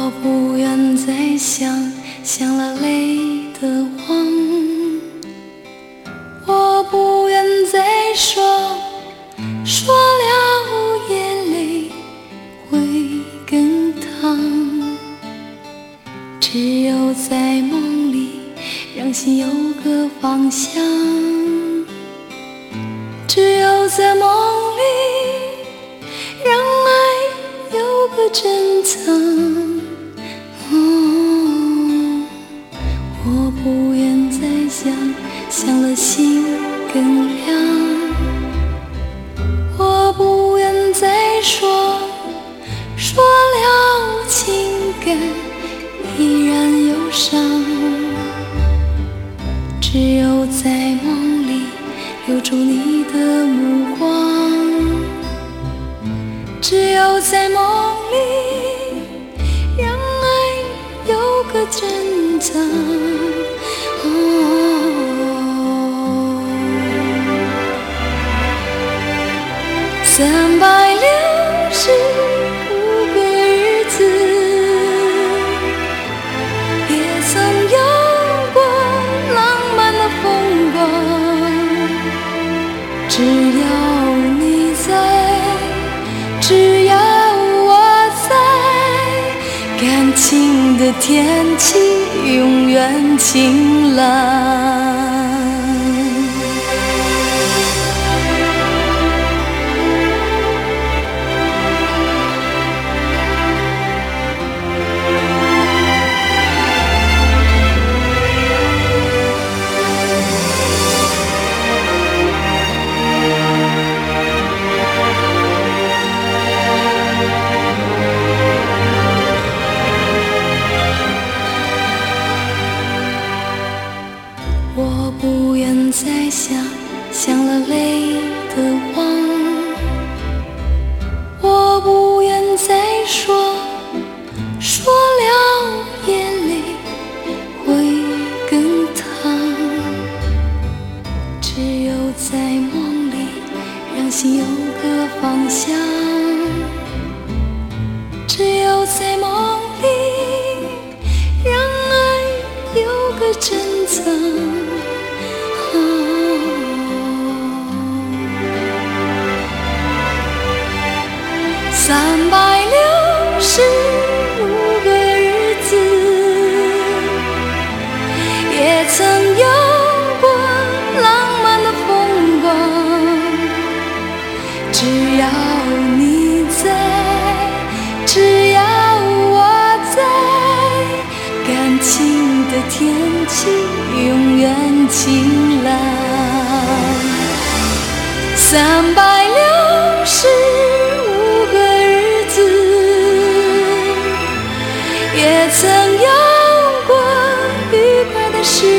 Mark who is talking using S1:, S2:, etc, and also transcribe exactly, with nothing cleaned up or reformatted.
S1: 我不愿再想，想了泪的谎。我不愿再说，说了眼泪会更烫。只有在梦里，让心有个方向。只有在梦里，让爱有个珍藏。哦，我不愿再想，想了心更凉。我不愿再说，说了情感依然忧伤。只有在梦里留住你的目光，只有在梦里让爱有个珍藏。哦，三百六十五个日子，也曾有过浪漫的风光。只要你在，只要我在，感情的天气永远晴朗。我不愿再想，想了泪的谎。我不愿再说，说了眼泪会更烫。只有在梦里，让心有个方向。只有在梦里，让爱有个珍藏。三百六十五个日子，也曾有过浪漫的风光。只要你在，只要我在，感情的天气永远晴朗。三百六十也曾有过愉快的事